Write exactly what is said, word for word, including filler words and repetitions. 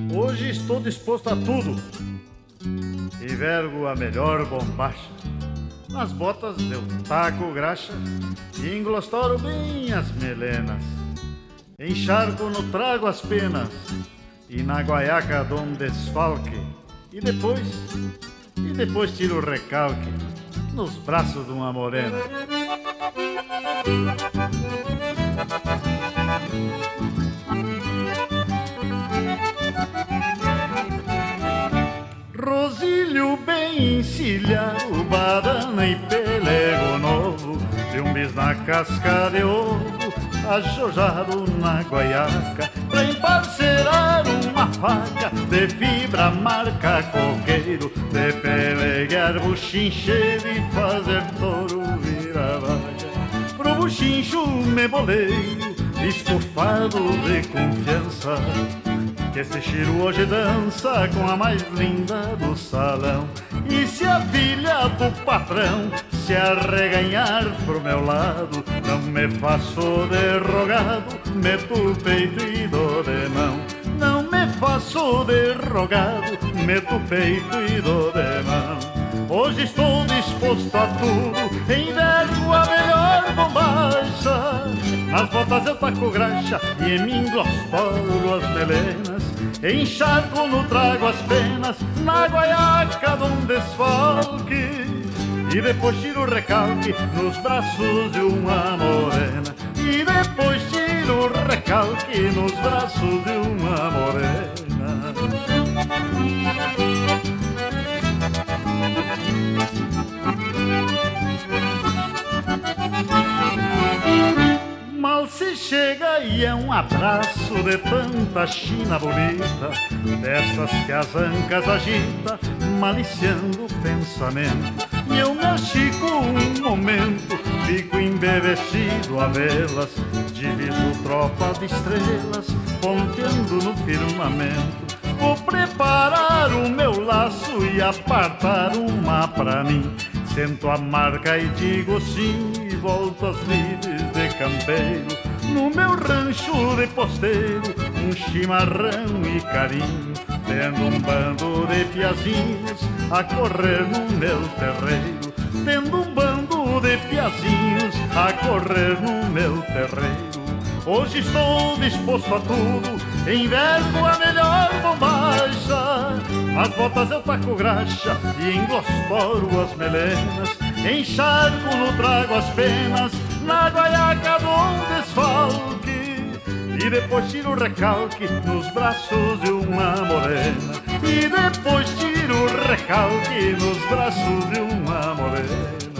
Hoje estou disposto a tudo e vergo a melhor bombacha. Nas botas eu taco graxa e englostoro bem as melenas. Encharco no trago as penas e na guaiaca dou um desfalque. E depois, e depois tiro o recalque nos braços de uma morena. Rosilho bem encilhado, badana e pelego novo, de um bis na casca de ovo, ajojado na guaiaca, pra emparcerar uma faca de fibra marca coqueiro, de peleguear buchincheiro e fazer touro virar vaga. Pro buchincho me boleio, estufado de confiança, que esse Chiro hoje dança com a mais linda do salão. E se a filha do patrão se arreganhar pro meu lado, não me faço de rogado, meto o peito e dou de mão. Não me faço de rogado, meto o peito e dou de mão. Hoje estou disposto a tudo, envergo a melhor bombacha. Nas botas eu taco graxa e em mim glostoro as melenas. Encharco no trago as penas, na guaiaca dou um desfalque. E depois tiro o recalque nos braços de uma morena. E depois tiro o recalque nos braços de uma morena. Mal se chega e é um abraço de tanta china bonita, dessas que as ancas agita, maliciando o pensamento. E eu me achico um momento, fico embevecido a vê-las, divido tropa de estrelas, ponteando no firmamento. Vou preparar o meu laço e apartar uma pra mim. Sento a marca e digo sim, e volto às lides de campeiro. No meu rancho de posteiro, um chimarrão e carinho, tendo um bando de piazinhos a correr no meu terreiro. Tendo um bando de piazinhos a correr no meu terreiro. Hoje estou disposto a tudo, envergo a melhor bombacha. Nas botas eu taco graxa e englostoro as melenas. Encharco no trago as penas, na guaiaca dou um desfalque. E depois tiro o recalque nos braços de uma morena. E depois tiro o recalque nos braços de uma morena.